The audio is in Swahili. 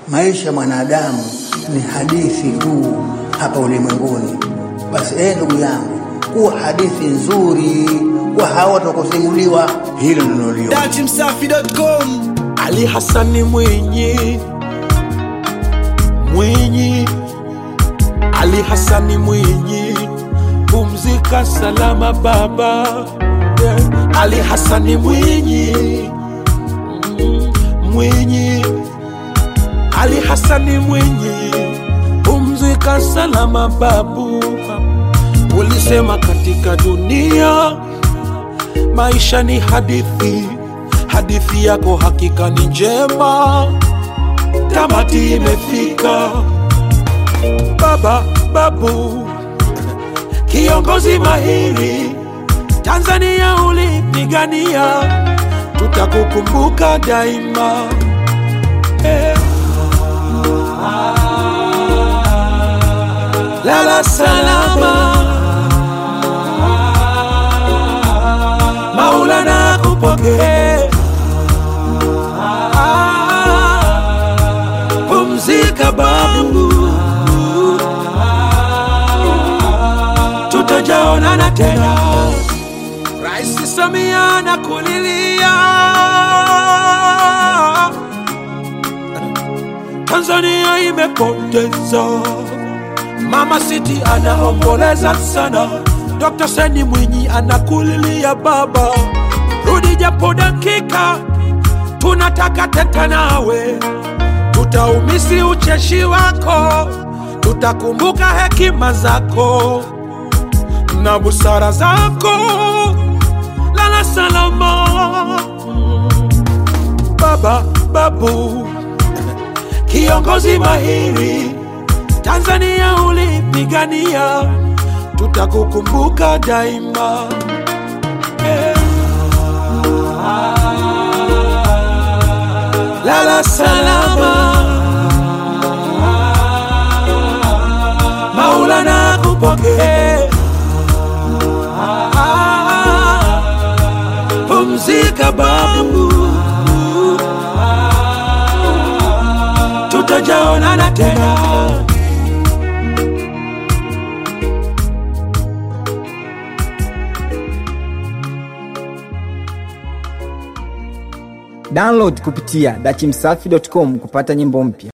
maisha mwanadamu ni hadithi tu hapa ulimwenguni. Basi ndugu yangu, kuwa hadithi nzuri kwa hawa watakusimuliwa, hilo ndilo leo. Dachimsafi.com. Ali Hassan Mwinyi, Ali Hassan Mwinyi, pumzika salama baba. Ali Hassan Mwinyi, Ali Hassan Mwinyi, pumzika salama babu. Ulisema katika dunia maisha ni hadithi, hadithi yako hakika ni njema, tamati imefika. Babu, kiongozi mahiri, Tanzania ulipigania, tutakukumbuka daima. Lala salama, Maulana kupokee. Pumzika babu, tutajaonana tena. Rais Samia nakulilia, Tanzania imepoteza. Mama City anaomboleza sana. Dr. Seni Mwinyi anakulilia baba, rudi japo dakika, tunataka teta nawe. Tutaumisi ucheshi wako, tutakumbuka hekima zako na busara zako. Lala salama babu, kiongozi mahiri, Tanzania ulipigania, tutakukumbuka daima. Lala salama, Maulana kupokee. Pumzika babu, tutajaonana tena. Download kupitia dachimsafi.com kupata nyimbo mpya.